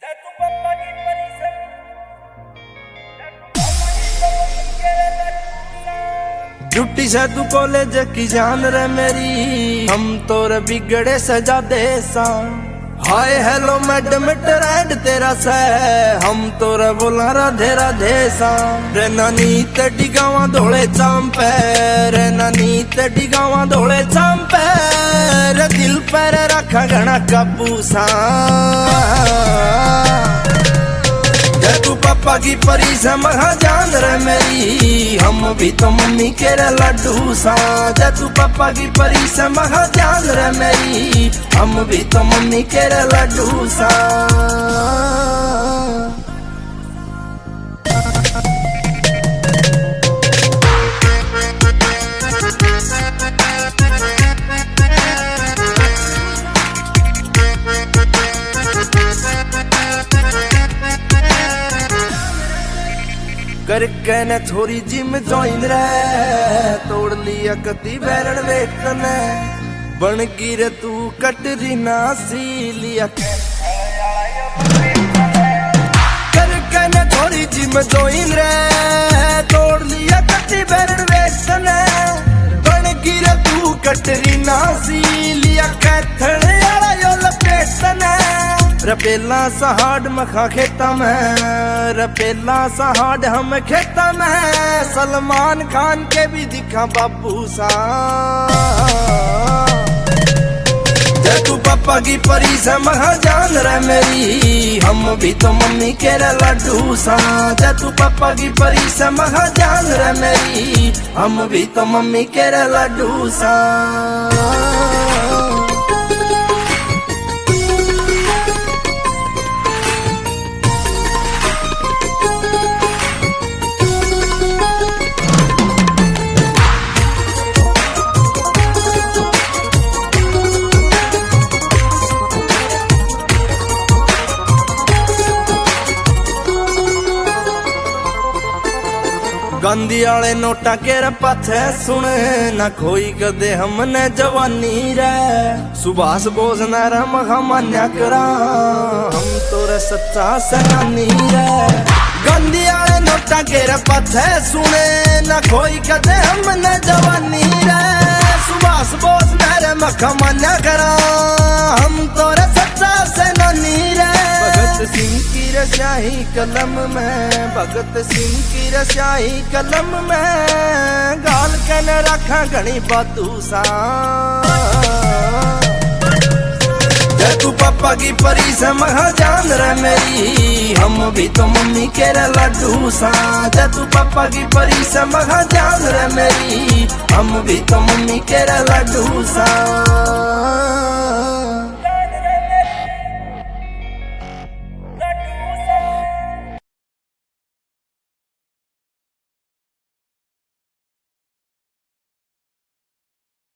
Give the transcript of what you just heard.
जुटी से तू कॉलेज की जान रे मेरी, हम तोर बिगड़े सजा दे सा। हाय हेलो मैडम ट्रेंड तेरा से, हम तोर बोला राधे राधे सा। रे नानी तेडी गावा धोले चांपे, रे नानी तेडी गावा धोले चांपे, रे दिल पर रखा घना काबू सा। तू पापा की परी से महा जान रे मेरी, हम भी तो मम्मी के रे लड्डू सा। तू पापा की परी से महा जान रे मेरी, हम भी तो मम्मी के रे लड्डू सा। करके ने छोरी जिम ज्वाइन रे, तोड़ लिया कति बैरन वेट ने। बन गिर तू कटरीना सी लिया, करके ने छोरी जिम ज्वाइन रे, तोड़ लिया कति बैरन वेट ने। बन गिर तू कटरीना सी लिया, कैथड़ यारा यो लपेट ने। रपेला सहाड मखा खेता में, रपेला सहाड हम खेता में। सलमान खान के भी दिखा बाबू सा। तू पापा की परी से महा जान रे मेरी, हम भी तो मम्मी के रे लड्डू सा। तू पापा की परी से महा जान रे मेरी, हम भी तो मम्मी के रे लड्डू सा। गांधी आले नोटा के पाथे सुने, ना खोई कदे हमने जवानी रे। सुभाष बोस नारा मखा मान्या करा, हम तोरे सच्चा सेनानी रे। गांधी आले नोटा के पाथे सुने, ना खोई कदे हमने जवानी रे। सुभाष बोस नारा मखा मान्या करा, हम तोरे सच्चा सेनानी रे। भगत सिंह की रस्याही कलम में, भगत सिंह की रस्याही कलम में। गाल के न रखा घनी बातू सा। तू पापा की परी से महा जान रे मेरी, हम भी तो मम्मी के रे लड्डू सा। तू पापा की परी से महा जान रे मेरी, हम भी तो मम्मी के रे लड्डू सा।